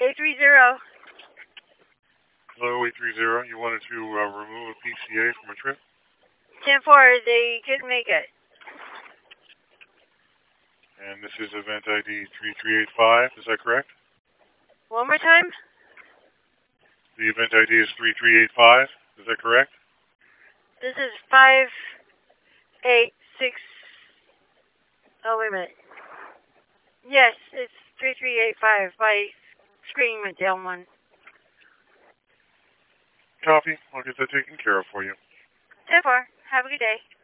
830. Hello, 830. You wanted to remove a PCA from a trip? 10-4, they couldn't make it. And this is event ID 3385, is that correct? One more time? The event ID is 3385, is that correct? This is 586. Oh, wait a minute. Yes, it's 3385. My screen went down one. Copy. I'll get that taken care of for you. 10-4. Have a good day.